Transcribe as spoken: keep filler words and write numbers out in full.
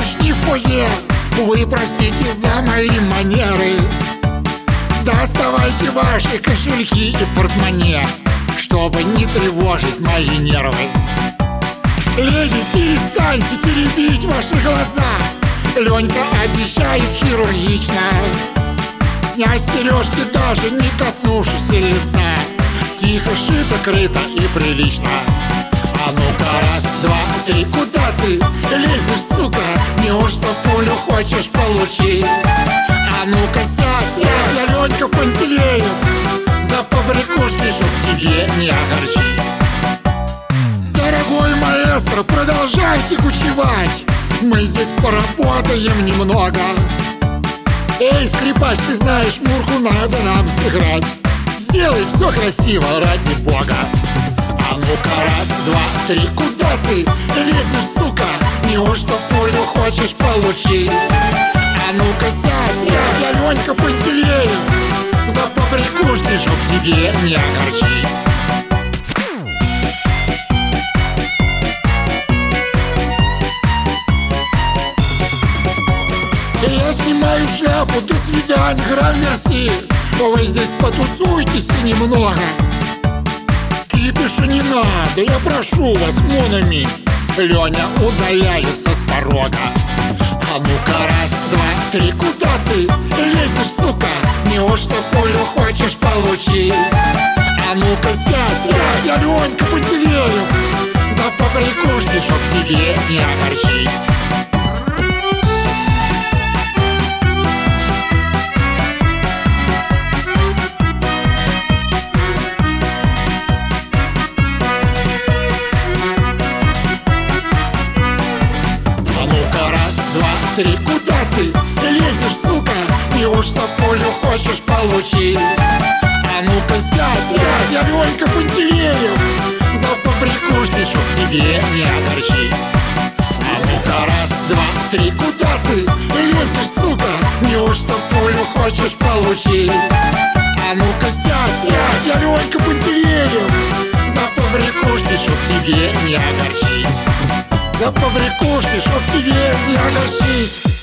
барышни в фойе, вы простите за мои манеры. Доставайте ваши кошельки и портмоне, чтобы не тревожить мои нервы. Леди, перестаньте теребить ваши глаза. Ленька обещает хирургично снять сережки, даже не коснувшись лица. Тихо, шито, крыто и прилично. А ну-ка, раз, два, три, куда ты лезешь, сука? Неужто пулю хочешь получить? А ну-ка, сядь, сядь, я Ленька Пантелеев, за побрякушки, чтоб тебе не огорчить. Дорогой маэстро, продолжайте кучевать, мы здесь поработаем немного. Эй, скрипач, ты знаешь, Мурку надо нам сыграть. Сделай все красиво, ради бога. А ну-ка, раз, два, три, куда ты лезешь, сука? Неужто пулю хочешь получить? А ну-ка, сядь, сядь, я Ленька Пантелеев, за побрякушки, чтоб тебе не огорчить. Я снимаю шляпу, до свидания, гран мерси. Вы здесь потусуйтесь немного. Кипиша не надо, я прошу вас, монами. Леня удаляется с порога. А ну-ка, раз, два, три, куда ты лезешь, сука? Неужто пулю хочешь получить? А ну-ка, сядь, сядь, я Ленька Пантелеев, за побрякушки, чтоб тебе не огорчить. Три, куда ты лезешь, сука? Неужто пулю хочешь получить? А ну-ка, сядь, сядь, я Ленька Пантелеев, за побрякушки, чтоб тебе не огорчить. А ну-ка, раз, два, три, куда ты лезешь, сука? Неужто пулю хочешь получить? А ну-ка, сядь, сядь, я Ленька Пантелеев, за побрякушки, чтоб тебе не огорчить. За побрякушки, чтоб тебе не огорчить.